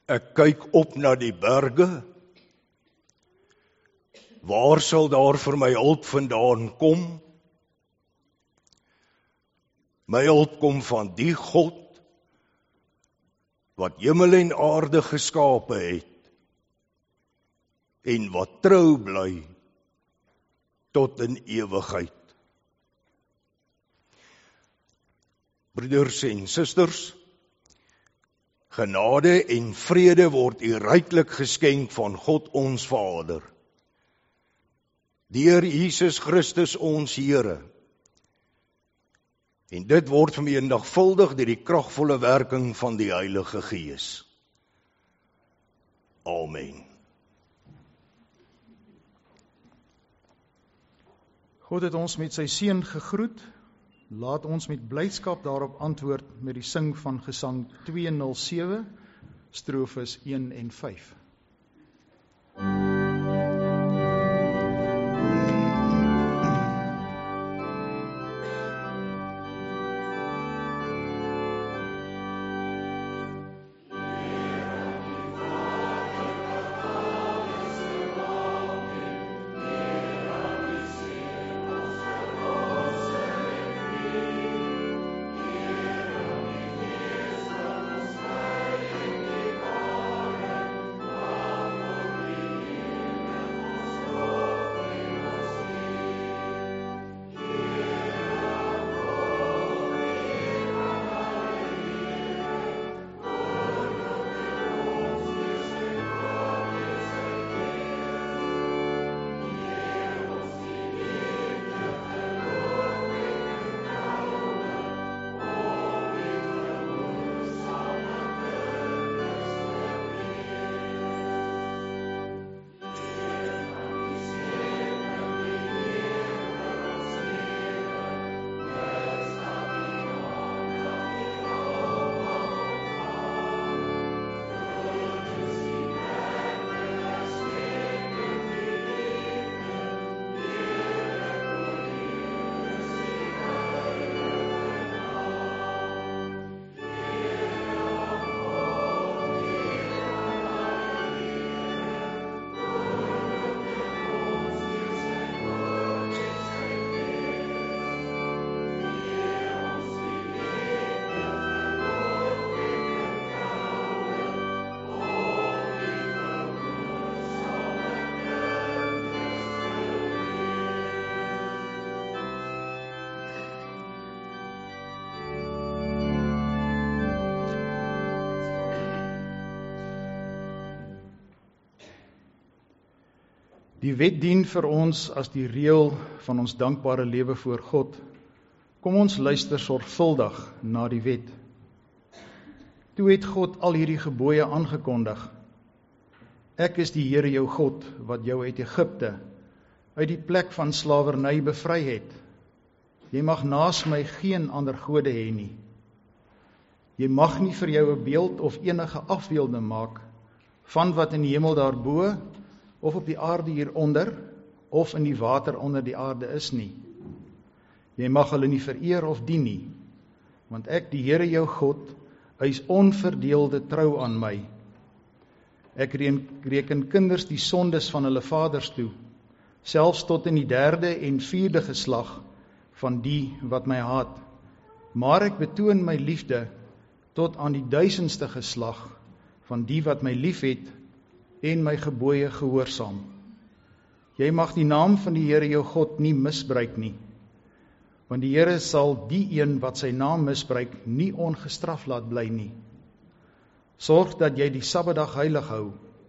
Ek kyk op na die berge. Waar sal daar vir my hulp vandaan kom? My hulp kom van die God wat hemel en aarde geskape het en wat trou bly tot in ewigheid. Broeders en susters, genade en vrede word u ryklik geskenk van God ons Vader, deur Jesus Christus ons Here. En dit word vermenigvuldig deur die kragvolle werking van die Heilige Gees. Amen. God het ons met sy seun gegroet. Laat ons met blydskap daarop antwoord met die sing van Gesang 207, strofes 1 en 5. Die wet dien vir ons as die reël van ons dankbare lewe voor God. Kom ons luister sorgvuldig na die wet. Toe het God al hierdie gebooie aangekondig. Ek is die Here jou God, wat jou uit Egipte, uit die plek van slawerny bevry het. Jy mag naas my geen ander gode hê nie. Jy mag nie vir jou 'n beeld of enige afbeelding maak van wat in die hemel daarbo, of op die aarde hieronder, of in die water onder die aarde is nie. Jy mag hulle nie vereer of dien nie, want ek, die Here jou God, is onverdeelde trou aan my. Ek reken kinders die sondes van hulle vaders toe, selfs tot in die 3de en 4de geslag van die wat my haat. Maar ek betoon my liefde tot aan die 1000ste geslag van die wat my liefhet en my gebooie gehoorsaam. Jy mag die naam van die Here jou God nie misbruik nie, want die Here sal die een wat sy naam misbruik nie ongestraf laat bly nie. Sorg dat jy die Sabbatdag heilig hou.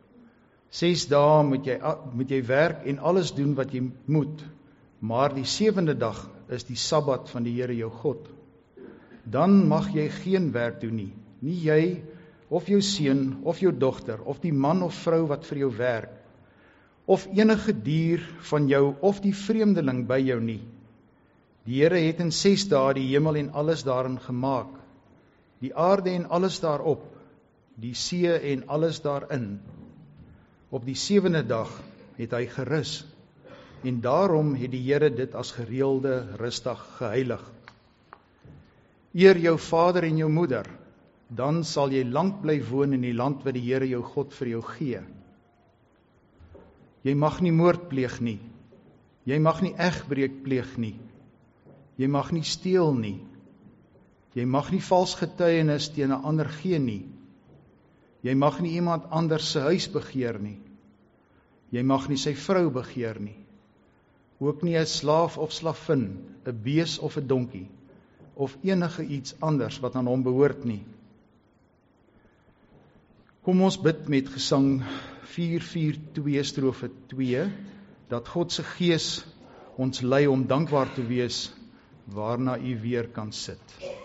6 dae moet jy werk en alles doen wat jy moet, maar die 7de dag is die Sabbat van die Here jou God. Dan mag jy geen werk doen nie, nie jy of jou seun of jou dogter of die man of vrou wat vir jou werk, of enige dier van jou of die vreemdeling by jou nie. Die Here het in 6 dae die hemel en alles daarin gemaak, die aarde en alles daarop, die see en alles daarin. Op die 7de dag het hy gerus, en daarom het die Here dit as gereelde rusdag geheilig. Eer jou vader en jou moeder, dan sal jy lank bly woon in die land wat die Here jou God vir jou gee. Jy mag nie moord pleeg nie. Jy mag nie egbreek pleeg nie. Jy mag nie steel nie. Jy mag nie vals getuienis teen 'n ander gee nie. Jy mag nie iemand anders se huis begeer nie. Jy mag nie sy vrou begeer nie. Ook nie 'n slaaf of slavin, 'n bees of 'n donkie, of enige iets anders wat aan hom behoort nie. Kom ons bid met gesang 442 strofe 2, dat God se Gees ons lei om dankbaar te wees, waarna u weer kan sit.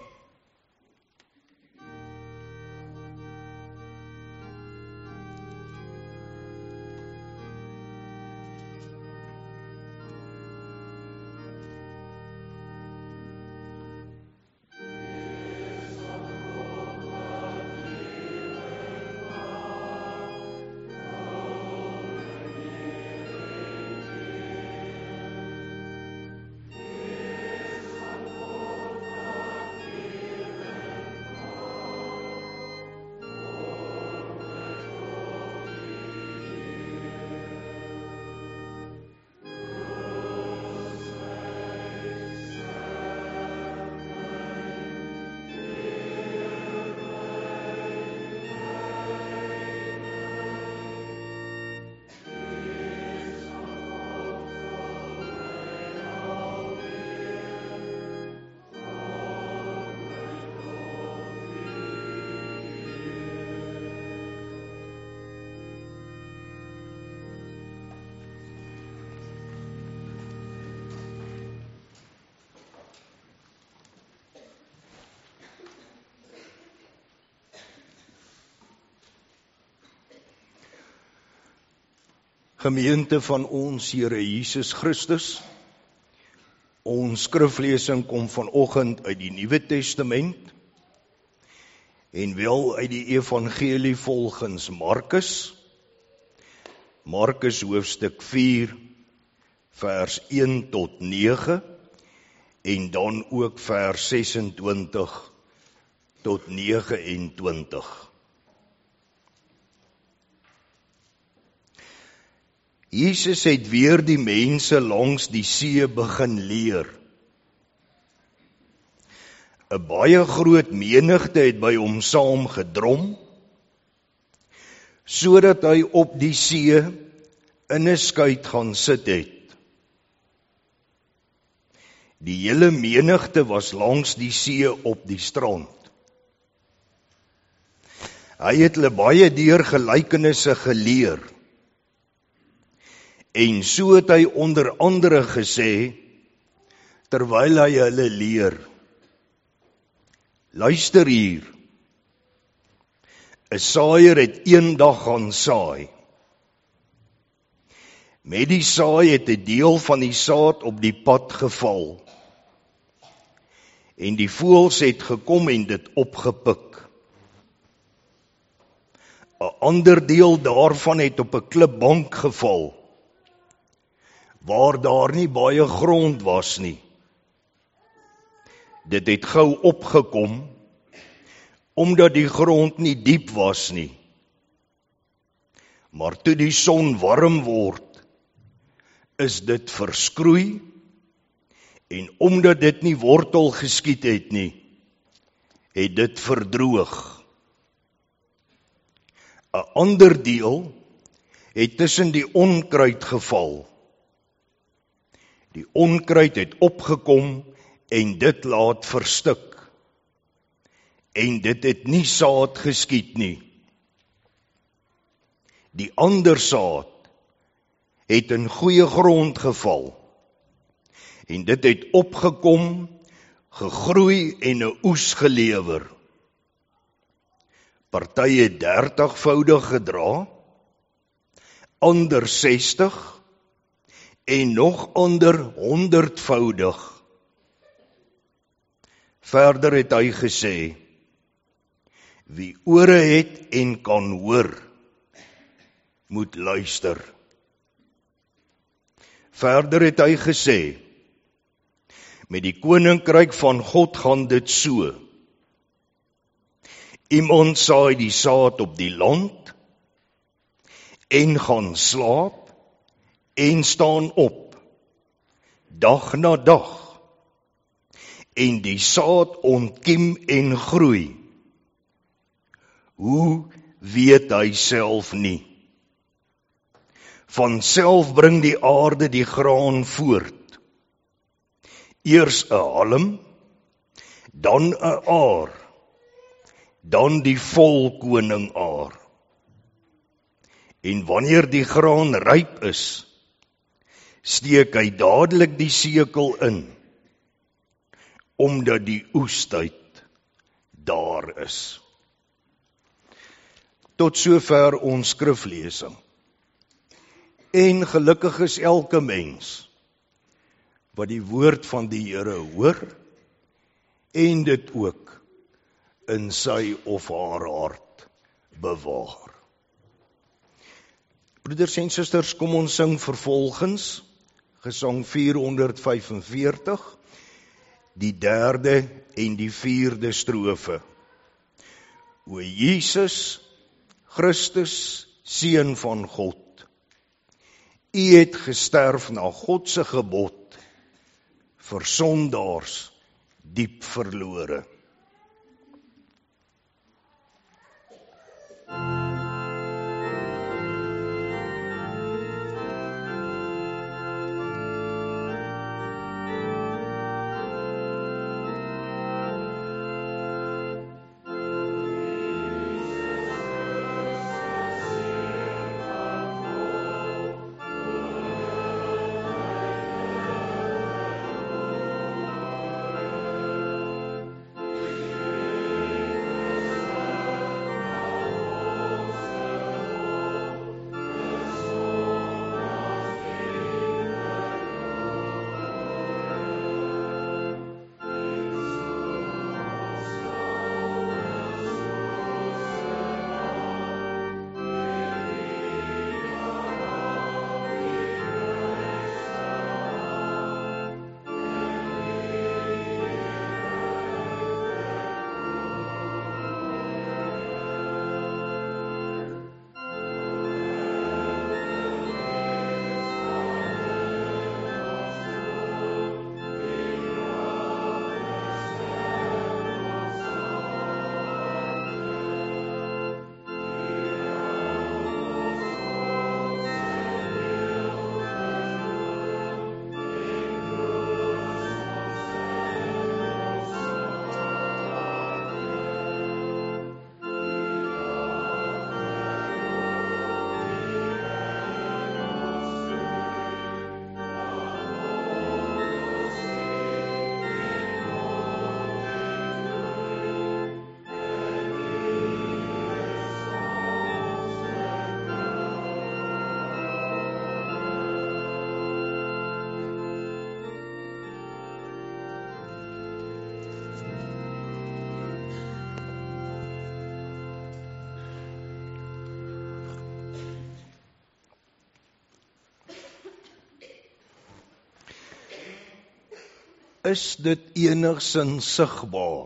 Gemeente van ons Here Jesus Christus, ons skriflesing kom vanoggend uit die Nuwe Testament en wel uit die Evangelie volgens Markus. Markus hoofstuk 4 vers 1 tot 9 en dan ook vers 26 tot 29. Jesus het weer die mense langs die see begin leer. 'n Baie groot menigte het by hom saam gedrom, sodat hy op die see in 'n skuit gaan sit het. Die hele menigte was langs die see op die strand. Hy het hulle baie deur gelykenisse geleer. En so het hy onder andere gesê, terwyl hy hulle leer, luister hier, 'n saaier het eendag gaan saai. Met die saai het 'n deel van die saad op die pad geval. En die voëls het gekom en dit opgepik. 'n Ander deel daarvan het op 'n klipbank geval, waar daar nie baie grond was nie. Dit het gou opgekom, omdat die grond nie diep was nie. Maar toe die son warm word, is dit verskroei, en omdat dit nie wortel geskiet het nie, het dit verdroog. 'n Ander deel het tussen die onkruid geval. Die onkruid het opgekom en dit laat verstik. En dit het nie saad geskiet nie. Die ander saad het in goeie grond geval. En dit het opgekom, gegroei en 'n oes gelewer. Party het 30voudig gedra, ander 60, en nog ander 100voudig. Verder het hy gesê, wie ore het en kan hoor, moet luister. Verder het hy gesê, met die koninkryk van God gaan dit so. Iemand saai die saad op die land en gaan slaap en staan op, dag na dag, en die saad ontkiem en groei. Hoe weet hy self nie? Vanself bring die aarde die graan voort. Eers 'n halm, dan 'n aar, dan die volkoningaar. En wanneer die graan ryp is, steek hy dadelik die sekel in, omdat die oestyd daar is. Tot sover ons skriflesing. En gelukkig is elke mens wat die woord van die Here hoor en dit ook in sy of haar hart bewaar. Broeders en susters, kom ons sing vervolgens Gesang 445, die 3de en die 4de strofe. O Jesus Christus, Seun van God, U het gesterf na God se gebod, vir sondaars diep verlore. Is dit enigsins sigbaar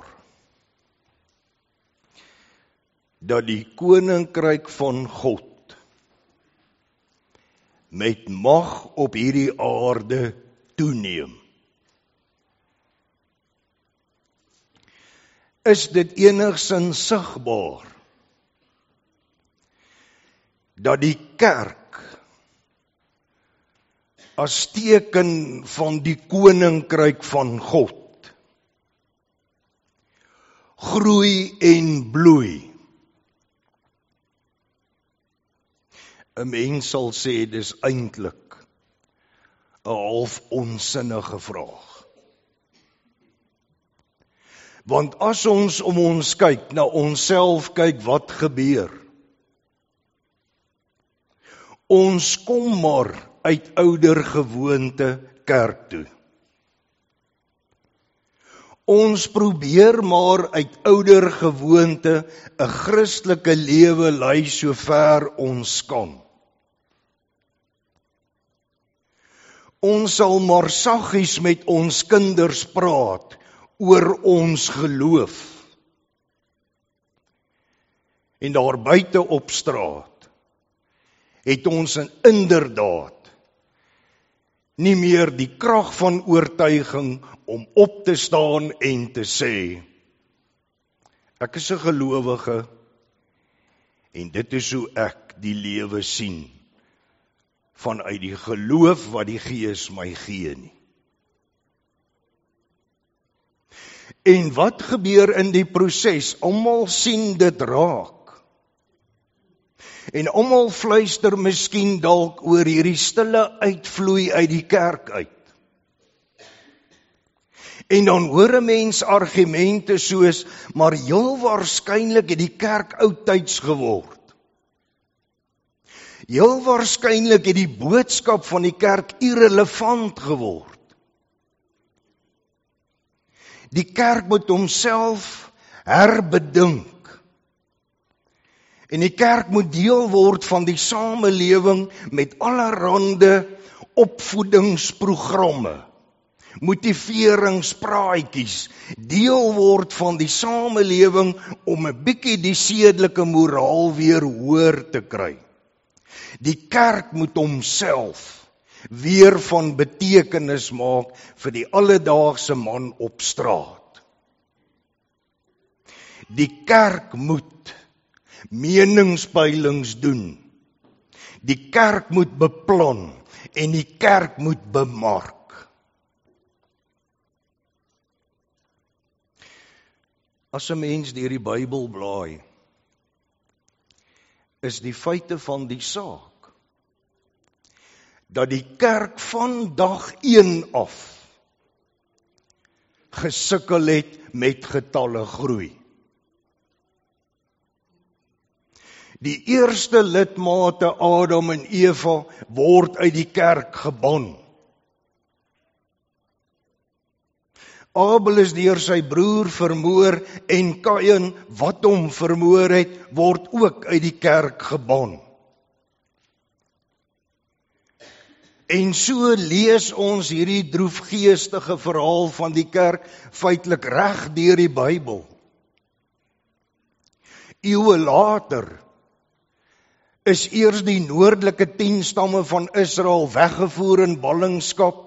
dat die koninkryk van God met mag op hierdie aarde toeneem? Is dit enigsins sigbaar dat die kerk as teken van die koninkryk van God groei en bloei? 'n Mens sal sê dis eintlik 'n half onsinnige vraag. Want as ons om ons kyk, na onsself kyk, wat gebeur? Ons kom maar uit ouder gewoonte kerk toe. Ons probeer maar uit ouder gewoonte 'n Christelike lewe lei so ver ons kan. Ons sal maar saggies met ons kinders praat oor ons geloof. En daar buite op straat het ons inderdaad nie meer die krag van oortuiging om op te staan en te sê, ek is 'n gelowige en dit is hoe ek die lewe sien, vanuit die geloof wat die Gees my gee nie. En wat gebeur in die proses? Almal sien dit raak. En almal fluister miskien dalk oor hierdie stille uitvloei uit die kerk uit. En dan hoor 'n mens argumente soos, maar heel waarskynlik het die kerk oudtyds geword. Heel waarskynlik het die boodskap van die kerk irrelevant geword. Die kerk moet homself herbedink. En die kerk moet deel word van die samelewing met allerhande opvoedingsprogramme, motiveringspraatjies, deel word van die samelewing om 'n bietjie die sedelike moraal weer hoër te kry. Die kerk moet homself weer van betekenis maak vir die alledaagse man op straat. Die kerk moet meningspeilings doen. Die kerk moet beplan en die kerk moet bemark. As 'n mens deur die Bybel blaai, is die feite van die saak dat die kerk van dag 1 af gesukkel het met getalle groei. Die eerste lidmate Adam en Eva word uit die kerk geban. Abel is deur sy broer vermoor en Kain, wat hom vermoor het, word ook uit die kerk geban. En so lees ons hierdie droefgeestige verhaal van die kerk feitelik reg deur die Bybel. Eeue later is eers die noordelike 10 stamme van Israel weggevoer in ballingskap.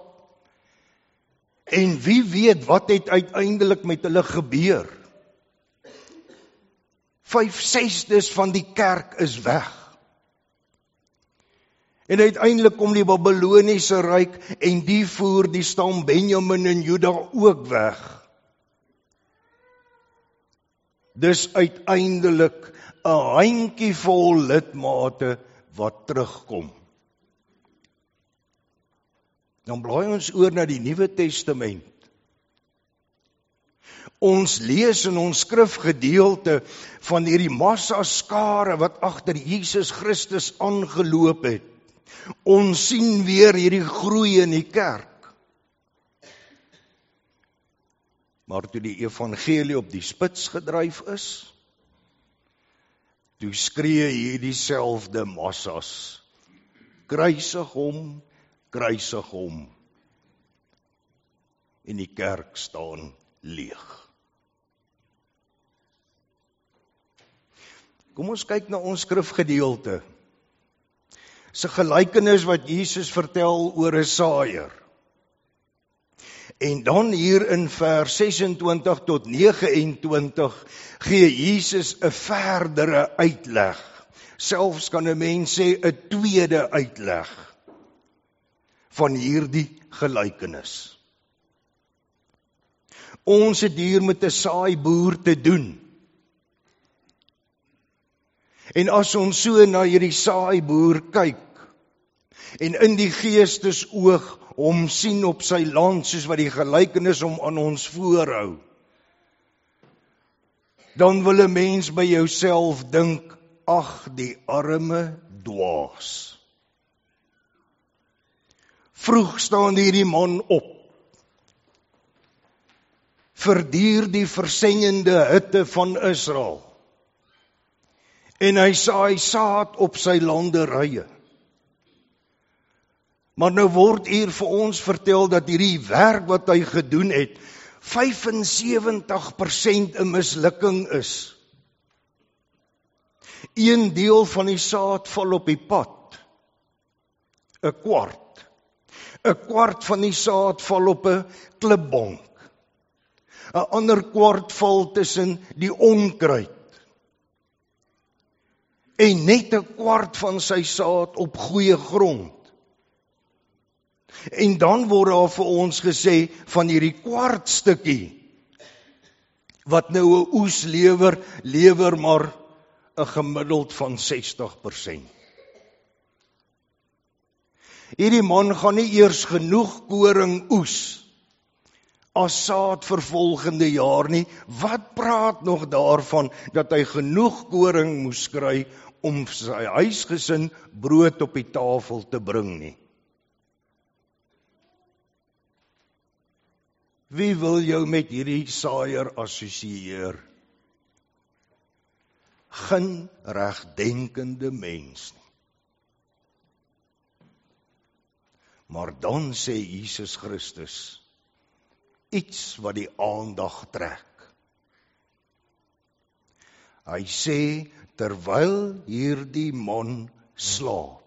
En wie weet wat het uiteindelik met hulle gebeur? 5/6 van die kerk is weg. En uiteindelik kom die Babyloniese ryk en die voer die stam Benjamin en Juda ook weg. Dis uiteindelik 'n handjievol lidmate wat terugkom. Dan blaai ons oor na die Nuwe Testament. Ons lees in ons skrifgedeelte van hierdie massa skare wat agter Jesus Christus aangeloop het. Ons sien weer hierdie groei in die kerk. Maar toe die evangelie op die spits gedryf is, toe skree hierdie selfde massas, kruisig hom, kruisig hom. En die kerk staan leeg. Kom ons kyk na ons skrifgedeelte. Dis 'n gelykenis wat Jesus vertel oor 'n saaiër. En dan hier in vers 26 tot 29 gee Jesus 'n verdere uitleg. Selfs kan 'n mens sê 'n tweede uitleg van hierdie gelykenis. Ons het hier met 'n saaiboer te doen. En as ons so na hierdie saaiboer kyk, en in die geestesoog hom sien op sy land, soos wat die gelykenis hom aan ons voorhou, dan wil 'n mens by jouself dink, ag, die arme dwaas. Vroeg staan hierdie man op, verduur die versengende hitte van Israel, en hy saai saad op sy landerye. Maar nou word hier vir ons vertel dat hierdie werk wat hy gedoen het, 75% 'n mislukking is. Een deel van die saad val op die pad. 'n kwart. 'n kwart van die saad val op 'n klipbank. 'n ander kwart val tussen die onkruid. En net 'n kwart van sy saad op goeie grond. En dan word daar vir ons gesê van hierdie kwart stukkie wat nou 'n oes lewer maar 'n gemiddeld van 60%. Hierdie man gaan nie eers genoeg koring oes as saad vir volgende jaar nie. Wat praat nog daarvan dat hy genoeg koring moes kry om sy huisgesin brood op die tafel te bring nie? Wie wil jou met hierdie saaier assosieer? Geen regdenkende mens nie. Maar dan sê Jesus Christus iets wat die aandag trek. Hy sê, terwyl hierdie man slaap,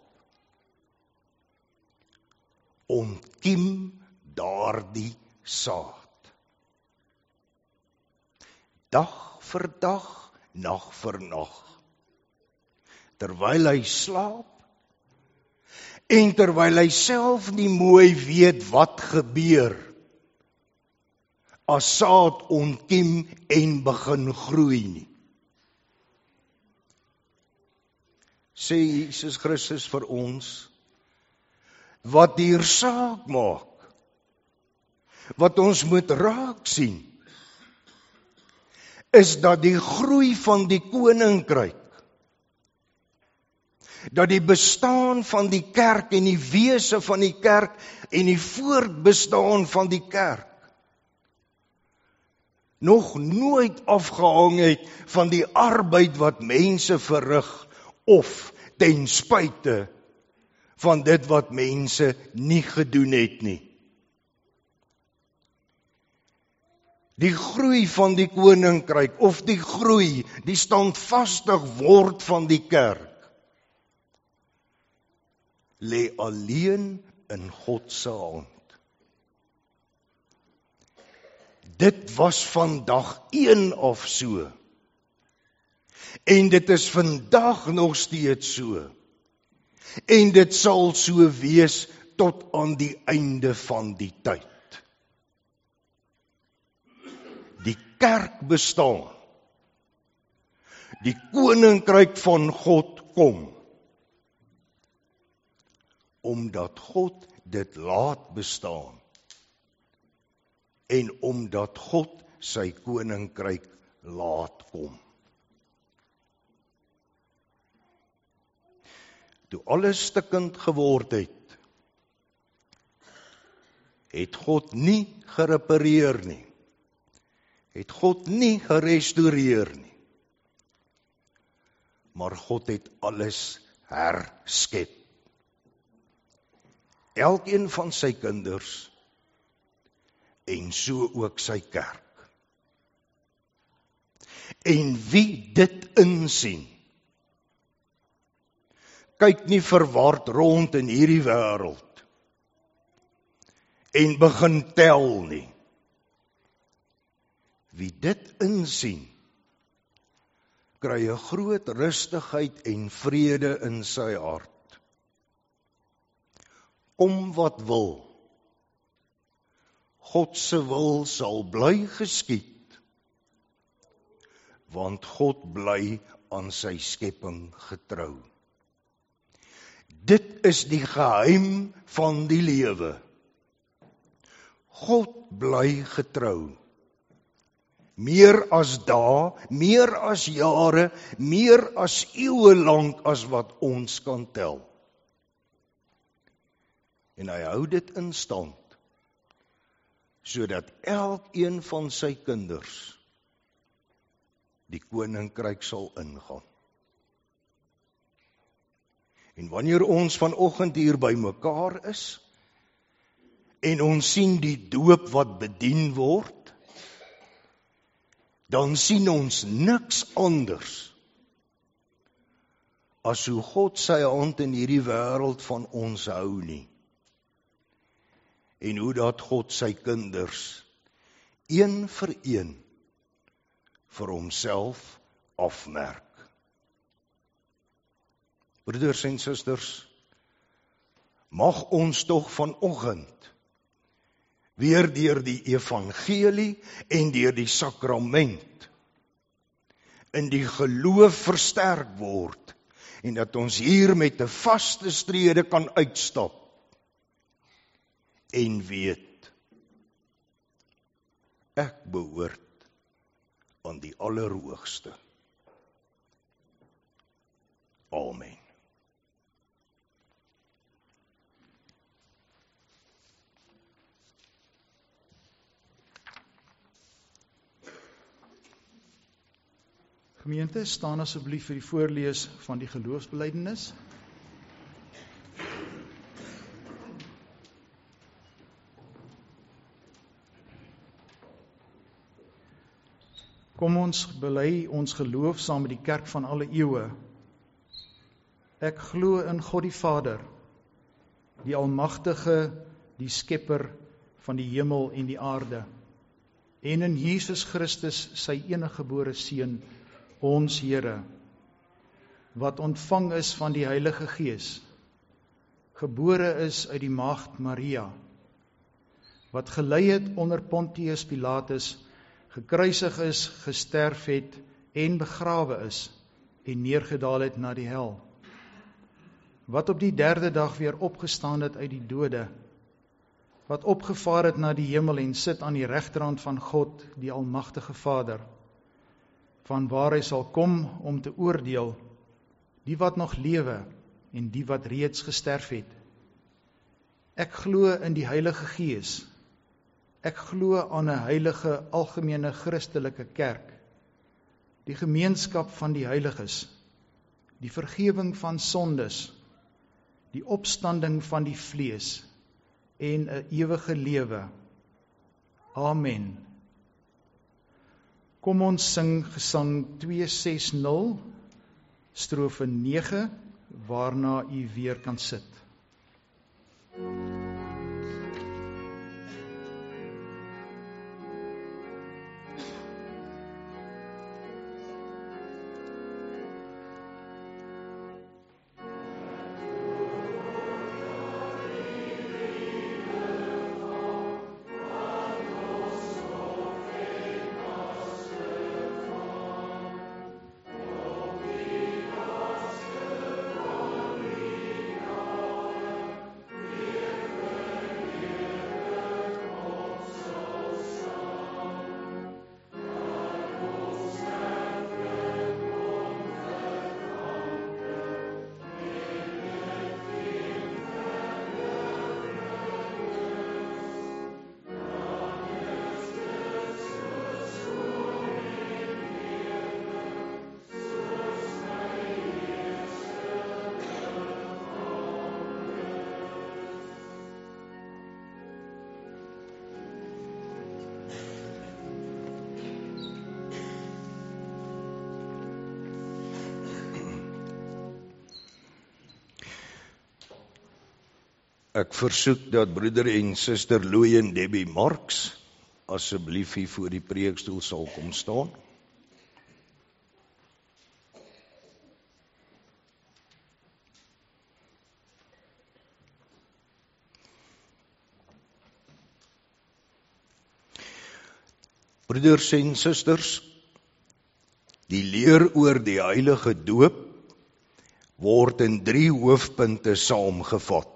ontkiem daardie saad. Dag vir dag, nag vir nag. Terwyl hy slaap, en terwyl hy self nie mooi weet wat gebeur, as saad ontkiem en begin groei nie. Sê Jesus Christus vir ons, wat hier saak maak, wat ons moet raak sien, is dat die groei van die koninkryk, dat die bestaan van die kerk en die wese van die kerk en die voortbestaan van die kerk nog nooit afgehang het van die arbeid wat mense verrig of ten spyte van dit wat mense nie gedoen het nie. Die groei van die koninkryk of die groei, die standvastig word van die kerk, lê alleen in God se hand. Dit was vandag 1 of so. En dit is vandag nog steeds so. En dit sal so wees tot aan die einde van die tyd. Die kerk bestaan. Die koninkryk van God kom. Omdat God dit laat bestaan. En omdat God sy koninkryk laat kom. Toe alles stikkend geword het, het God nie gerepareer nie. Het God nie gerestoreer nie. Maar God het alles herskep. Elkeen van sy kinders en so ook sy kerk. En wie dit insien, kyk nie verward rond in hierdie wêreld en begin tel nie. Wie dit insien, kry 'n groot rustigheid en vrede in sy hart. Kom wat wil, God se wil sal bly geskied, want God bly aan sy skepping getrou. Dit is die geheim van die lewe. God bly getrou. Meer as dae, meer as jare, meer as eeue lank as wat ons kan tel. En hy hou dit in stand, sodat elkeen van sy kinders die koninkryk sal ingaan. En wanneer ons vanoggend hier by mekaar is, en ons sien die doop wat bedien word, dan sien ons niks anders as hoe God sy hand in hierdie wêreld van ons hou nie. En hoe dat God sy kinders een vir een vir homself afmerk. Broeders en susters, mag ons tog vanoggend weer deur die evangelie en deur die sakrament in die geloof versterk word en dat ons hier met 'n vaste strede kan uitstap en weet, ek behoort aan die Allerhoogste. Amen. Gemeente, staan asseblief vir die voorlees van die geloofsbelijdenis. Kom ons bely ons geloof saam met die kerk van alle eeue. Ek glo in God die Vader, die Almagtige, die Skepper van die hemel en die aarde, en in Jesus Christus, sy eniggebore Seun, ons Here, wat ontvang is van die Heilige Gees, gebore is uit die maagd Maria, wat gelei het onder Pontius Pilatus, gekruisig is, gesterf het en begrawe is en neergedaal het na die hel, wat op die 3de dag weer opgestaan het uit die dode, wat opgevaar het na die hemel en sit aan die regterhand van God, die Almagtige Vader, van waar hy sal kom om te oordeel, die wat nog lewe en die wat reeds gesterf het. Ek glo in die Heilige Gees. Ek glo aan 'n heilige algemene Christelike kerk, die gemeenskap van die heiliges, die vergewing van sondes, die opstanding van die vlees en 'n ewige lewe. Amen. Kom ons sing gesang 260, strofe 9, waarna u weer kan sit. Ek versoek dat broeder en suster Louie en Debbie Marks asseblief hier voor die preekstoel sal kom staan. Broeders en susters, die leer oor die heilige doop word in 3 hoofpunte saamgevat.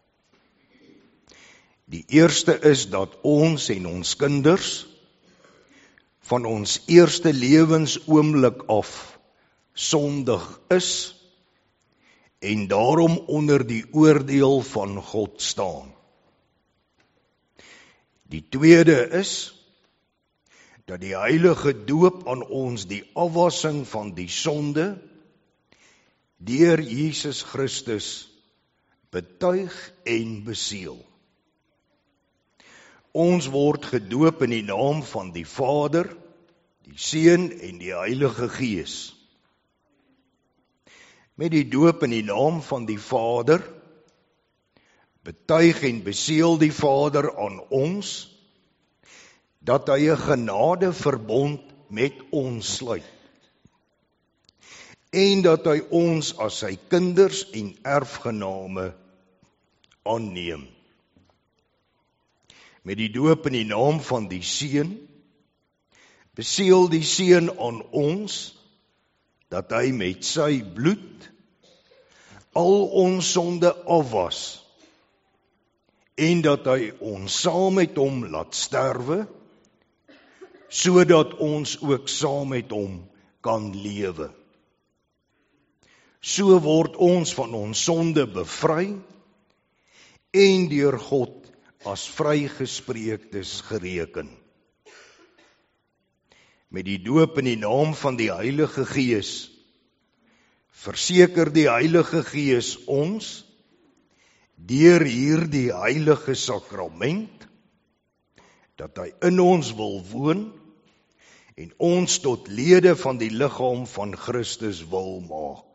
Die eerste is dat ons en ons kinders van ons eerste lewensoomblik af sondig is en daarom onder die oordeel van God staan. Die tweede is dat die heilige doop aan ons die afwassing van die sonde deur Jesus Christus betuig en beseël. Ons word gedoop in die naam van die Vader, die Seun en die Heilige Gees. Met die doop in die naam van die Vader, betuig en beseël die Vader aan ons, dat hy 'n genadeverbond met ons sluit, en dat hy ons as sy kinders en erfgename aanneem. Met die doop in die naam van die Seun, beseël die Seun aan ons, dat hy met sy bloed al ons sonde afwas, en dat hy ons saam met hom laat sterwe, sodat ons ook saam met hom kan lewe. So word ons van ons sonde bevry, en deur God as vrygespreektes gereken. Met die doop in die naam van die Heilige Gees, verseker die Heilige Gees ons, deur hierdie heilige sakrament, dat hy in ons wil woon, en ons tot lede van die liggaam van Christus wil maak.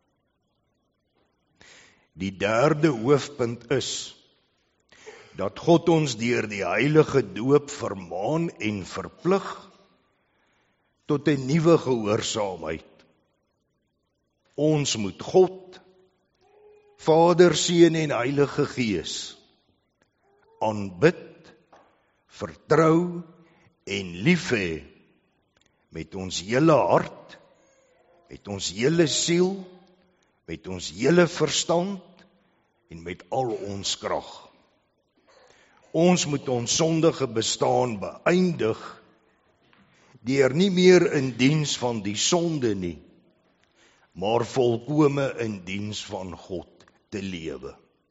Die derde hoofpunt is, dat God ons deur die heilige doop vermaan en verplig, tot 'n nuwe gehoorsaamheid. Ons moet God, Vader, Seun en Heilige Gees aanbid, vertrou en lief hê met ons hele hart, met ons hele siel, met ons hele verstand en met al ons krag. Ons moet ons sondige bestaan beëindig deur nie meer in diens van die sonde nie, maar volkome in diens van God te lewe.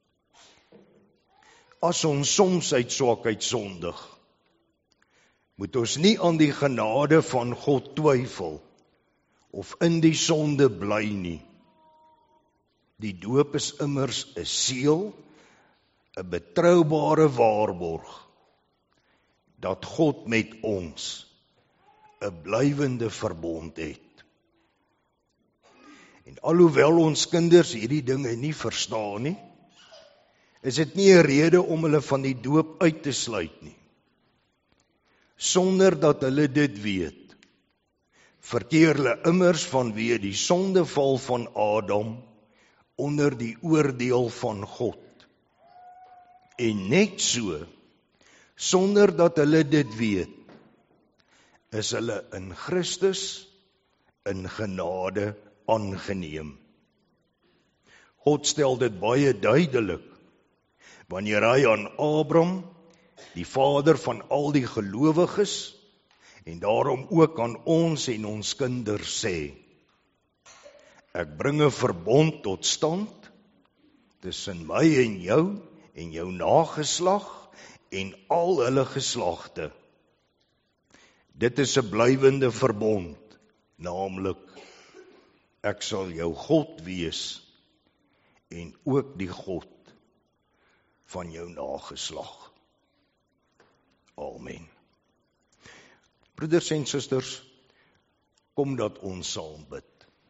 As ons soms uit swakheid sondig, moet ons nie aan die genade van God twyfel of in die sonde bly nie. Die doop is immers 'n seël, 'n betroubare waarborg dat God met ons 'n blywende verbond het. En alhoewel ons kinders hierdie dinge nie verstaan nie, is dit nie 'n rede om hulle van die doop uit te sluit nie. Sonder dat hulle dit weet, verkeer hulle immers vanweë die sondeval van Adam onder die oordeel van God. En net so, sonder dat hulle dit weet, is hulle in Christus in genade aangeneem. God stel dit baie duidelik wanneer hy aan Abraham, die vader van al die gelowiges, en daarom ook aan ons en ons kinders sê, ek bring 'n verbond tot stand tussen my en jou nageslag en al hulle geslagte. Dit is 'n blywende verbond, naamlik ek sal jou God wees en ook die God van jou nageslag. Amen. Broeders en susters, kom dat ons saam bid.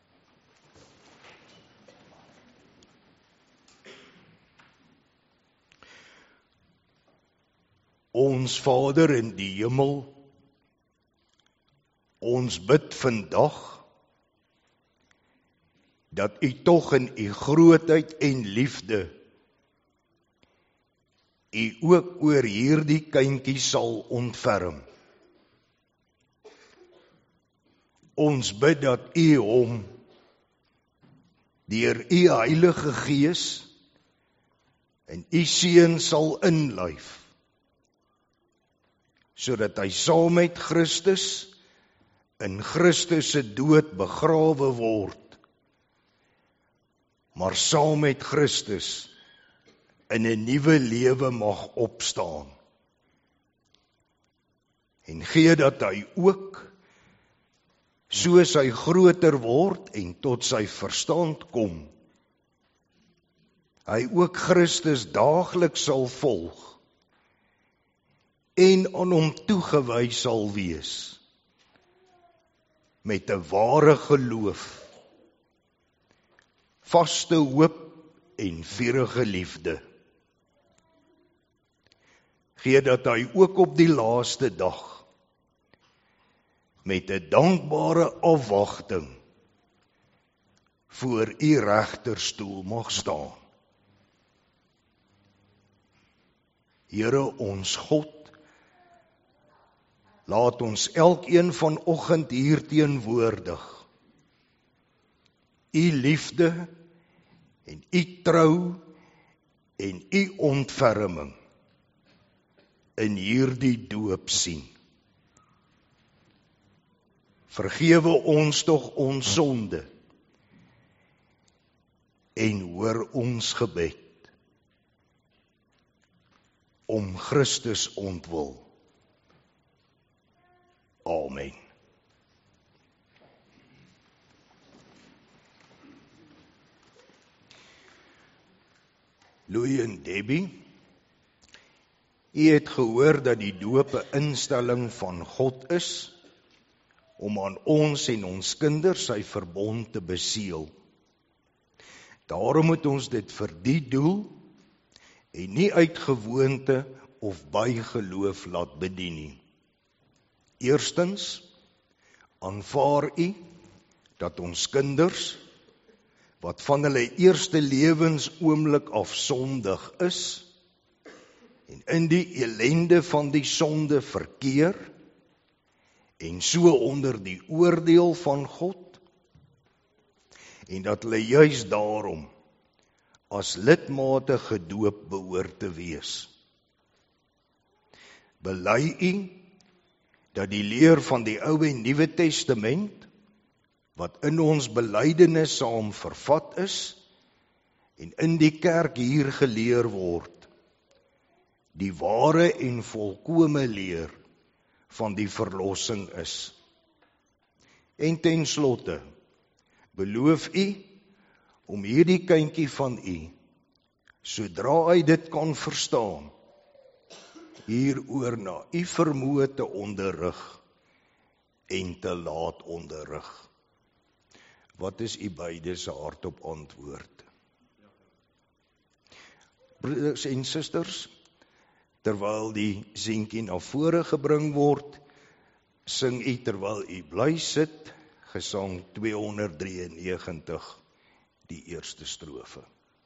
Ons Vader in die hemel, ons bid vandag dat U tog in U grootheid en liefde U ook oor hierdie kindjie sal ontferm. Ons bid dat U hom deur U Heilige Gees in U Seun sal inlyf, sodat hy saam met Christus in Christus se dood begrawe word, maar saam met Christus in 'n nuwe lewe mag opstaan. En gee dat hy ook, soos hy groter word en tot sy verstand kom, hy ook Christus daagliks sal volg en aan hom toegewy sal wees met 'n ware geloof, vaste hoop en vurige liefde. Gee dat hy ook op die laaste dag met 'n dankbare afwagting voor u regterstoel mag staan. Here ons God, laat ons elkeen vanoggend hier teenwoordig u liefde en u trou en u ontferming in hierdie doop sien. Vergewe ons tog ons sonde en hoor ons gebed om Christus ontwil. Amen. Louis en Debbie, u het gehoor dat die doop 'n instelling van God is om aan ons en ons kinders sy verbond te beseël. Daarom moet ons dit vir die doel en nie uit gewoonte of bygeloof laat bedien nie. Eerstens, aanvaar u dat ons kinders, wat van hulle eerste lewensoomblik af sondig is, en in die ellende van die sonde verkeer, en so onder die oordeel van God, en dat hulle juis daarom as lidmate gedoop behoort te wees. Bely u dat die leer van die Ou en Nuwe Testament, wat in ons belydenis saam vervat is, en in die kerk hier geleer word, die ware en volkome leer van die verlossing is. En ten slotte, beloof u om hierdie kindjie van u, sodra hy dit kan verstaan, hieroor na u vermoë te onderrig en te laat onderrig. Wat is u beide se hardop antwoord? Broeders en susters, terwyl die seentjie na vore gebring word, sing u terwyl u bly sit, Gesang 293, die eerste strofe.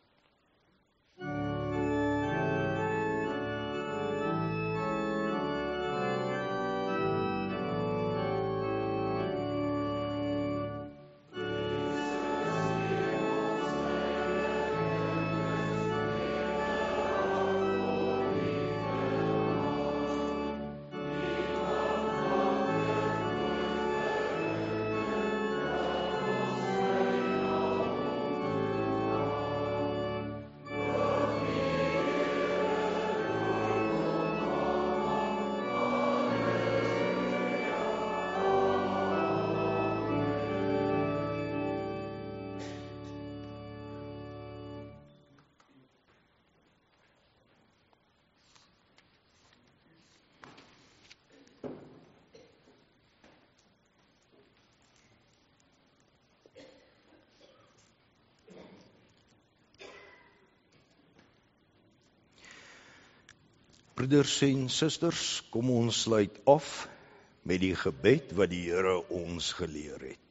Broeders en susters, kom ons sluit af met die gebed wat die Here ons geleer het.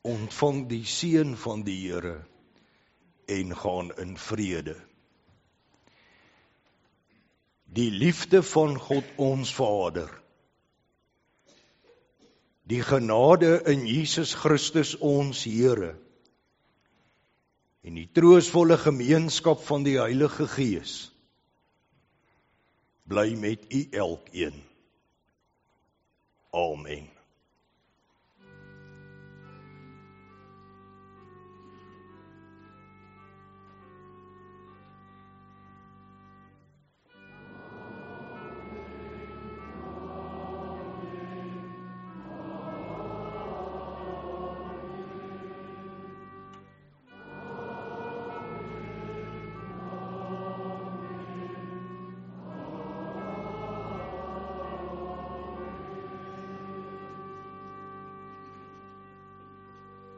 ontvang die seën van die Here en gaan in vrede. Die liefde van God ons Vader, die genade in Jesus Christus ons Here, en die troostvolle gemeenskap van die Heilige Gees, bly met u elkeen. Amen.